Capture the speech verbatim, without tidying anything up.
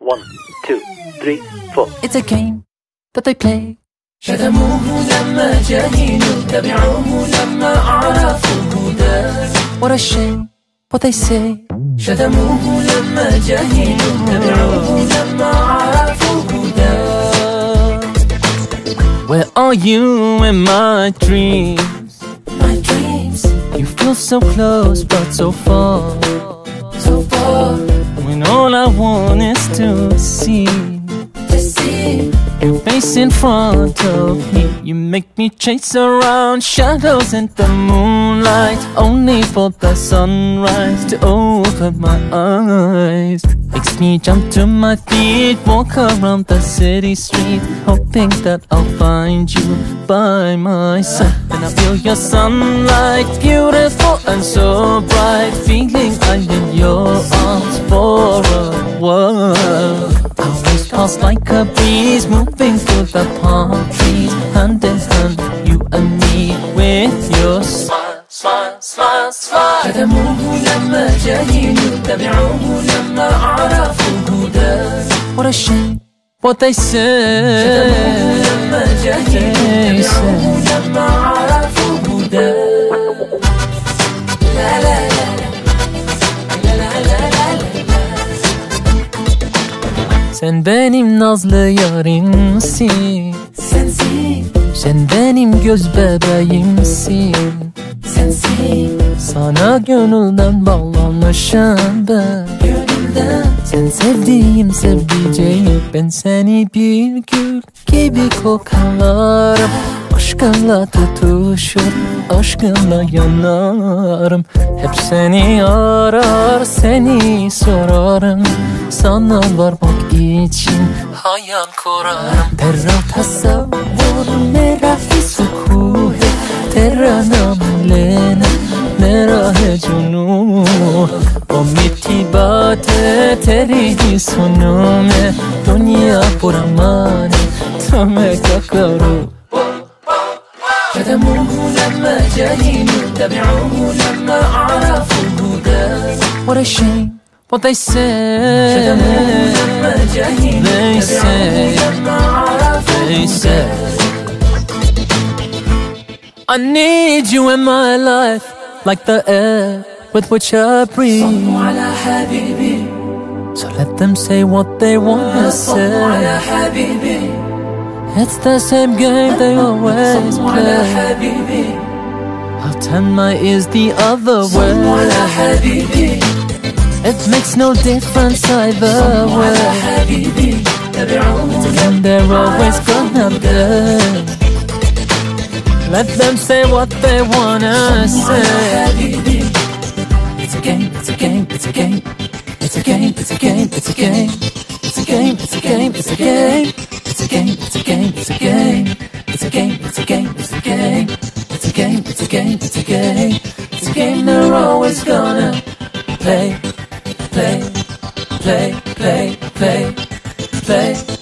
One, two, three, four. It's a game that they play. شتموه لما جهلوا تبعوه لما عرفوا هداه. What a shame what they say. شتموه لما جهلوا تبعوه لما عرفوا هداه. Where are you in my dreams? My dreams, You feel so close but so far. so far When all I want is to see to see. your face in front of me. You make me chase around shadows in the moonlight, only for the sunrise to open my eyes. Makes me jump to my feet, walk around the city street, hoping that I'll find you by my side. And I feel your sunlight, beautiful and so bright, feeling I'm in your arms for a while. Hours pass like a breeze, moving through the palm trees, hand in hand, you and me, with your smile, smile, smile, smile. شتموه لما جهلوا تبعوه لما عرفوا هداه. What a shame what they say. لما جهلوا تبعوه لما عرفوا هداه. لا لا لا لا لا لا لا لا. Sen benim nazlı yarimsin, Sensin, sen benim göz bebeğimsin. sensin, Sana gönülden bağlanmışım ben. gönülden. Sen sevdiğim sevdiceğim, ben seni bir gül gibi kokarım. Aşkınla tutuşur, aşkınla yanarım. Hep seni arar, seni sorarım. Sana varmak için hayal kurarım. Terra tasavvur mera hi sukun hai, terra naam lena mera hai junun. O meethi baatein teri hi sunun main, duniya pura mane to main kya karu. شتموه لما جهلوا تبعوه لما عرفوا هداه. What a shame what they say. شتموه لما جهلوا They تبعوه say, لما عرفوا they say. هداه. I need you in my life, like the air with which I breathe. على حبيبي So let them say what they wanna صلوا على say. حبيبي It's the same game they always صلوا على play. حبيبي I'll turn my ears the other صلوا على way. حبيبي It makes no difference either صلوا على way. حبيبي تبعوه And they're always gonna be. Let them say what they wanna صلوا على say. حبيبي. It's a game, it's a game, it's a game. It's a game, it's a game, it's a game. It's a game, it's a game, it's a game. It's a game, it's a game, it's a game. It's a game, it's a game, it's a game. It's a game, it's a game, it's a game. It's a game they're always gonna play, play, play, play, play, play.